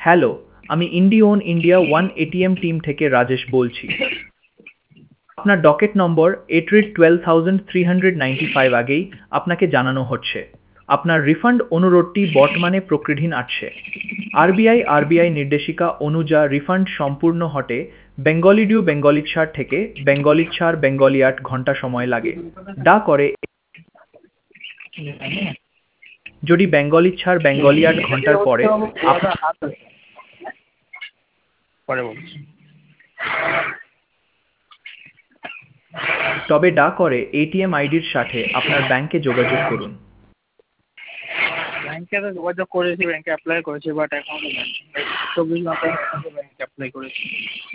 Hello, আমি ইন্ডিওন India one ATM team থেকে রাজেশ বলছি। আপনার ডকেট নম্বর 8,12,395 আগেই আপনাকে জানানো হচ্ছে আপনার রিফান্ড অনুরোধটি বর্তমানে প্রক্রিয়াধীন আছে। আরবিআই নির্দেশিকা অনুযা রিফান্ড সম্পূর্ণ হতে বেঙ্গলি 4 থেকে বেঙ্গলি 8 ঘন্টা সময় লাগে। দা করে যদি বেঙ্গলি 8 ঘন্টার পরে পরে বলছি। তবে ডা করে এটিএম আইডির সাথে আপনার ব্যাংকে যোগাযোগ করুন। ব্যাংকে তো যোগাযোগ করেছি, ব্যাংকে অ্যাপ্লাই করেছি, বাট এখন 24 ঘন্টা ব্যাংকে অ্যাপ্লাই করেছি।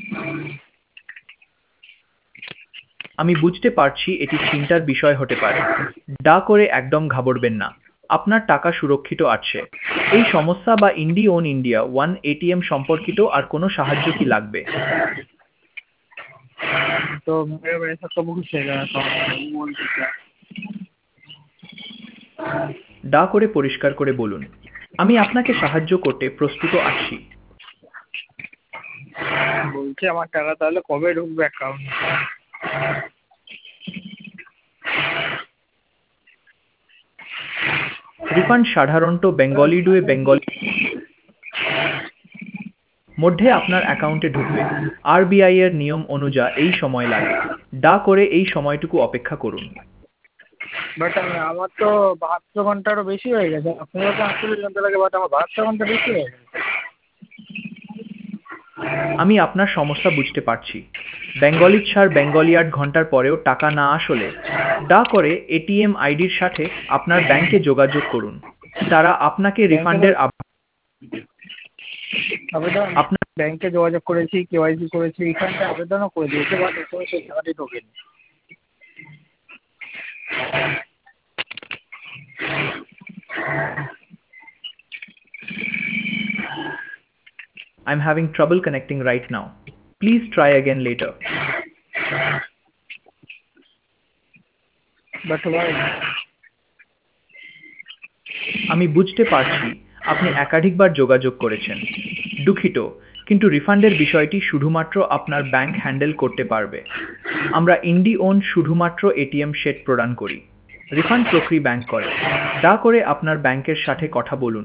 আমি বুঝতে পারছি এটি চিন্তার বিষয় হতে পারে। ডা করে একদম ঘাবড়বেন না, আপনার টাকা সুরক্ষিত আছে। এই সমস্যা বা ইন্ডিওন ইন্ডিয়া ওয়ান এটিএম সম্পর্কিত আর কোনো সাহায্য কি লাগবে? तो मेरे वैसा कब कुछ है तो बोल सकते ডা করে পরিষ্কার করে বলুন, আমি আপনাকে সাহায্য করতে প্রস্তুত আছি। বলছি আমার টাকা তাহলে কবে ঢুকবে অ্যাকাউন্টে? রিফান্ড সাধারণত বেঙ্গলি মধ্যে আপনার অ্যাকাউন্টে ঢুকবে। আরবিআই এর নিয়ম অনুযায়ী এই সময় লাগে। ডা করে এই সময়টুকু অপেক্ষা করুন। বাট আমার তো 72 ঘন্টারও বেশি হয়ে গেছে। আপনারা তো 48 ঘন্টা লাগে, বাট আমার 72 ঘন্টা বেশি হয়ে গেছে। আমি আপনার সমস্যা বুঝতে পারছি। বেঙ্গলি 8 ঘন্টার পরেও টাকা না আসলে ডা করে এটিএম আইডির সাথে আপনার ব্যাংকে যোগাযোগ করুন। তারা আপনাকে ব্যাংকে তো রিফান্ডের আবেদন আপনার ব্যাংকে যোগাযোগ করেছি, কেওয়াইসি করেছি, এখানটা আবেদনও করে দিয়েছে, বাট এখনো সেই টাকাটি ঢোকেনি। I'm having trouble connecting right now. Please try again later. But ভাই আমি বুঝতে পারছি আপনি একাধিকবার যোগাযোগ করেছেন। দুঃখিত, কিন্তু রিফান্ডের বিষয়টি শুধুমাত্র আপনার ব্যাংক হ্যান্ডেল করতে পারবে। আমরা ইন্ডিওন শুধুমাত্র এটিএম সেট প্রদান করি। রিফান্ড প্রক্রিয়া ব্যাংক করে। দয়া করে আপনার ব্যাংকের সাথে কথা বলুন।